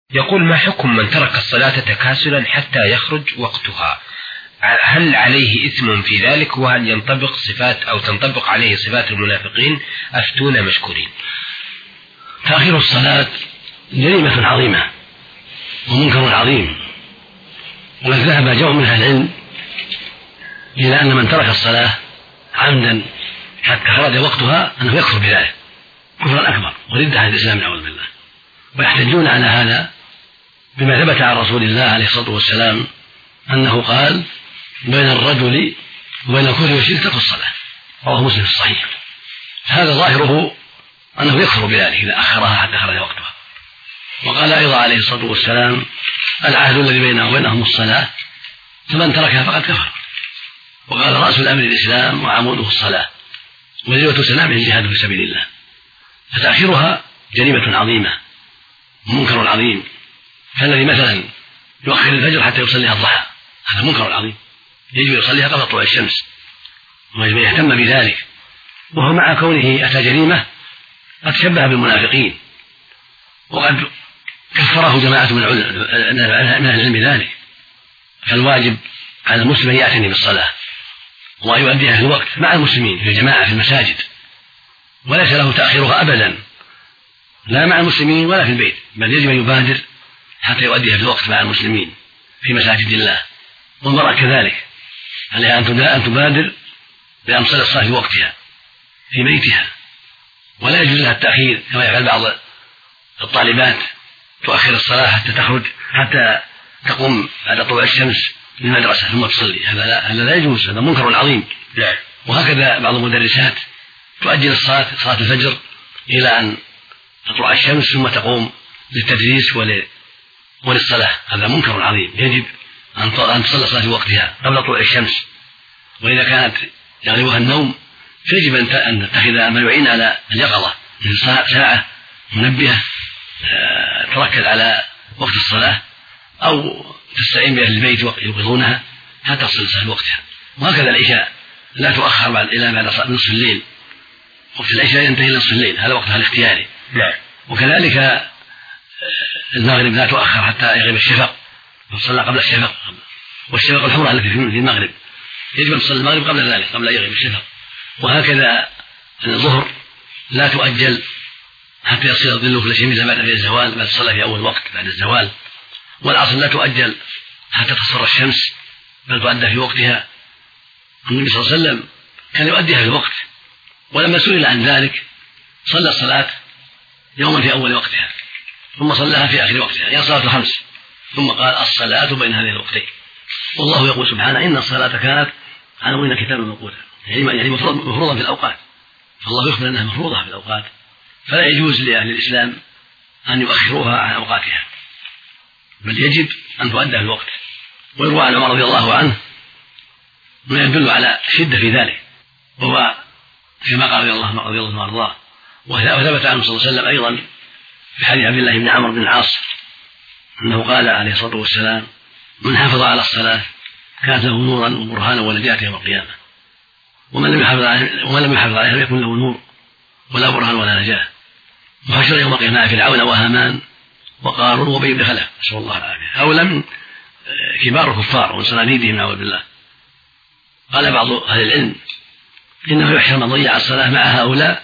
يقول: ما حكم من ترك الصلاة تكاسلا حتى يخرج وقتها؟ هل عليه إثم في ذلك؟ وهل ينطبق صفات أو تنطبق عليه صفات المنافقين؟ أفتونا مشكورين. تأخير الصلاة جريمة عظيمة ومنكر عظيم، وقد ذهب جمع من أهل العلم إلى أن من ترك الصلاة عمدا حتى خرج وقتها أنه يكفر بذلك كفرا أكبر وردة عن الإسلام نعوذ بالله. ويحتجون على هذا بما ثبت عن رسول الله عليه الصلاة والسلام أنه قال: بين الرجل وبين الكفر والشرك ترك الصلاة، رواه مسلم في الصحيح. هذا ظاهره أنه يكفر بذلك إذا أخرها حتى خرج وقتها. وقال أيضا عليه الصلاة والسلام: العهد الذي بينه وبينهم الصلاة، فمن تركها فقد كفر. وقال: رأس الأمر الإسلام وعموده الصلاة، وذروة سلامه الجهاد في سبيل الله. فتأخيرها جريمة عظيمة ومنكر عظيم، كالذي مثلا يؤخر الفجر حتى يصليها الضحى، هذا منكر عظيم، يجب يصليها قبل طلوع الشمس، ويجب يهتم بذلك. وهو مع كونه أتى جريمة قد شبه بالمنافقين، وقد كفره جماعة من أهل العلم ذلك. فالواجب على المسلم أن يعتني بالصلاة وأن يؤديها في الوقت مع المسلمين في الجماعة في المساجد، وليس له تأخيرها أبدا، لا مع المسلمين ولا في البيت، بل يجب أن يبادر حتى يؤديها في الوقت مع المسلمين في مساجد الله. والمرأة كذلك عليها أن تبادر بأن تصلي الصلاة في وقتها في بيتها، ولا يجوز لها التأخير كما يفعل بعض الطالبات، تؤخر الصلاة حتى تخرج حتى تقوم بعد طلوع الشمس للمدرسة ثم تصلي. هذا لا يجوز، هذا منكر عظيم. وهكذا بعض المدرسات تؤجل صلاة الفجر إلى أن تطلع الشمس ثم تقوم للتدريس وللصلاة، هذا منكر عظيم. يجب أن تصلي الصلاة في وقتها قبل طلوع الشمس. وإذا كانت يغلبها النوم فيجب أن تتخذ ما يعين على اليقظة، مثل ساعة منبهة تركز على وقت الصلاة، أو تستعين بأهل البيت يوقظونها حتى تصل الصلاة في وقتها. وهكذا العشاء لا تؤخر إلى بعد نصف الليل، وقت العشاء ينتهي إلى نصف الليل، هذا وقتها الاختياري. وكذلك المغرب لا تؤخر حتى يغيب الشفق، تصلى قبل الشفق، والشفق الحمراء التي في المغرب يجب أن تصلي المغرب قبل ذلك قبل أن يغيب الشفق. وهكذا الظهر لا تؤجل حتى يصير الظل كل شيء بعد الزوال، بل تصلى في أول وقت بعد الزوال. والعصر لا تؤجل حتى تصفر الشمس، بل تؤدى في وقتها. النبي صلى الله عليه وسلم كان يؤديها في الوقت، ولما سئل عن ذلك صلى الصلاة يوما في أول وقتها ثم صلاها في آخر وقتها، يعني صلاة الخمس، ثم قال: الصلاة بين هذين الوقتين. والله يقول سبحانه: إن الصلاة كانت على المؤمنين كتابا موقوتا، يعني مفروضة في الأوقات، فالله يخبر أنها مفروضة في الأوقات، فلا يجوز لأهل الإسلام أن يؤخروها عن أوقاتها، بل يجب أن تؤدى في الوقت. ويروى عن عمر رضي الله عنه ما يدل على شدة في ذلك، وهو كما قال رضي الله عنه وارضاه. وثبت عنه صلى الله عليه وسلم أيضا في حديث عبد الله بن عمرو بن العاص أنه قال عليه الصلاة والسلام: من حافظ على الصلاة كانت له نورا وبرهانا ونجاة يوم القيامة، ومن لم يحافظ عليها لم يكن له نور ولا برهان ولا نجاة. وحشر يوم القيامة فرعون وهامان وقارون وأبي بن خلف، نسأل الله العافية، هؤلاء من كبار الكفار ومن صناديدهم نعوذ بالله. قال بعض أهل العلم: إنه يحشر من ضيع الصلاة مع هؤلاء،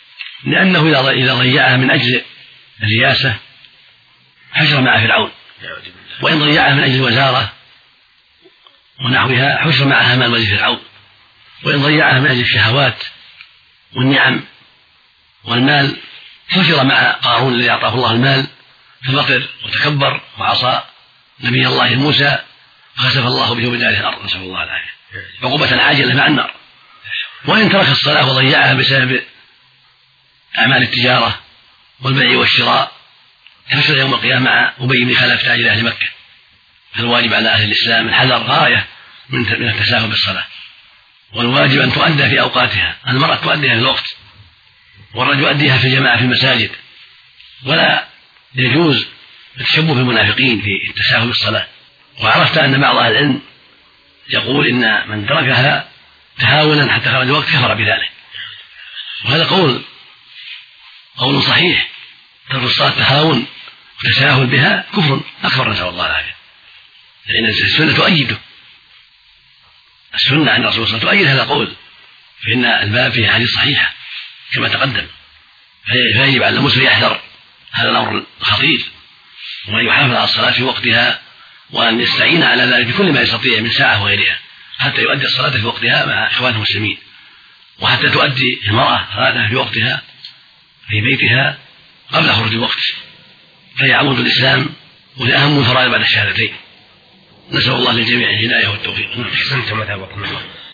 لأنه إذا ضيعها من أجل الرياسة حشر مع فرعون، وإن ضيعها من أجل الوزارة ونحوها حشر مع هامان وزير فرعون، وإن ضيعها من أجل الشهوات والنعم والمال حشر مع قارون الذي أعطاه الله المال فبطر وتكبر وعصى نبي الله موسى فخسف الله به بدار الأرض، نسأل الله العافية، عقوبة عاجلة مع النار. وإن ترك الصلاة وضيعها بسبب أعمال التجارة والبيع والشراء حشر يوم القيامة مع أبي بن خلف تاجر أهل مكة. فالواجب على أهل الإسلام الحذر غاية من التساهل بالصلاة، والواجب أن تؤدى في أوقاتها. المرأة تؤديها في الوقت، والرجل يؤديها في الجماعة في المساجد، ولا يجوز التشبه بالمنافقين في التساهل بالصلاة. وعرفت أن بعض أهل العلم يقول إن من تركها تهاونا حتى خرج الوقت كفر بذلك، وهذا قول صحيح. ترك الصلاة تهاون والتساهل بها كفر أكبر، نسأل الله العافية، لأن السنة تؤيده، السنة عن الرسول صلى الله عليه وسلم تؤيد هذا القول، فإن الباب فيه حديث صحيحة كما تقدم، فيجب على المسلم يحذر هذا الأمر الخطير، وأن يحافظ على الصلاة في وقتها، وأن يستعين على ذلك بكل ما يستطيع من ساعة وغيرها حتى يؤدي الصلاة في وقتها مع إخوانه المسلمين، وحتى تؤدي المرأة صلاتها في وقتها في بيتها قبل خروج الوقت، فهي عمود الإسلام وأهم الفرائض بعد الشهادتين. نسأل الله للجميع الهداية والتوفيق. أحسنتم.